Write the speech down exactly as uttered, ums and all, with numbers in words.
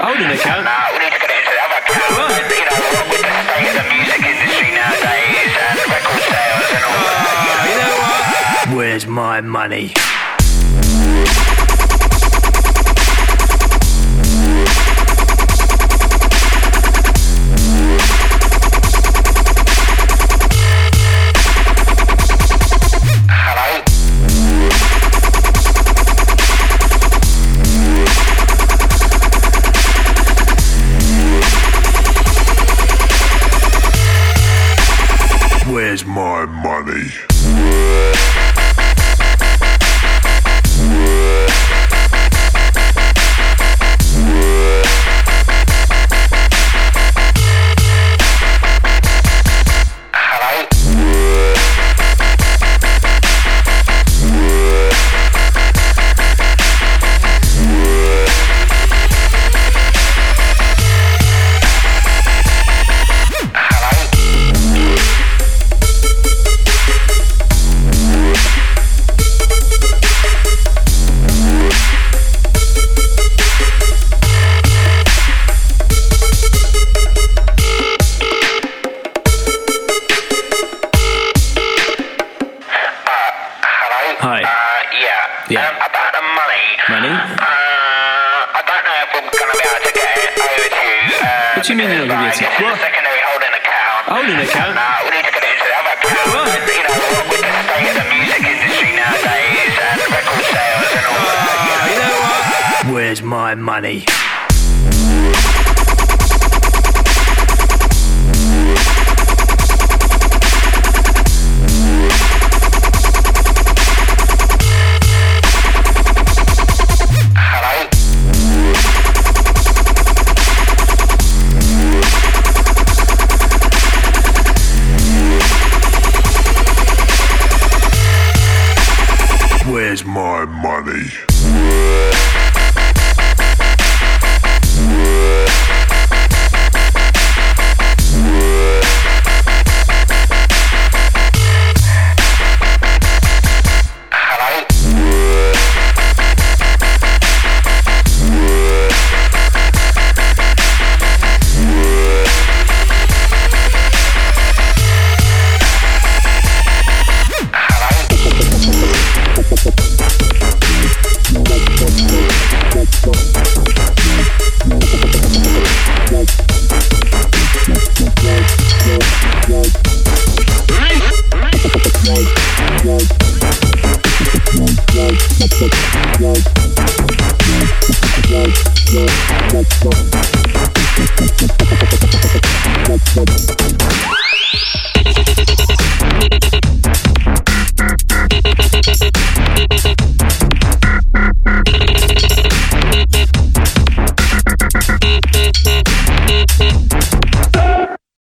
Holding account? Nah, we need to get into the other account. What? You know, what with the state of the music industry nowadays and record sales and all Oh, that. you know what? Where's my money? Where's my money? Hi. Uh, yeah. Yeah. Um, about the money. Money? Uh, I don't know if we're going to be able to get it over to you. Uh, What do you mean you're not gonna be able to- It's what? a secondary holding account. Holding account? Nah, we need to get it into the other account. What? You know, what with the state of the music industry nowadays and record sales and all that. Oh, you know what? Where's my money? Where's my money? Right.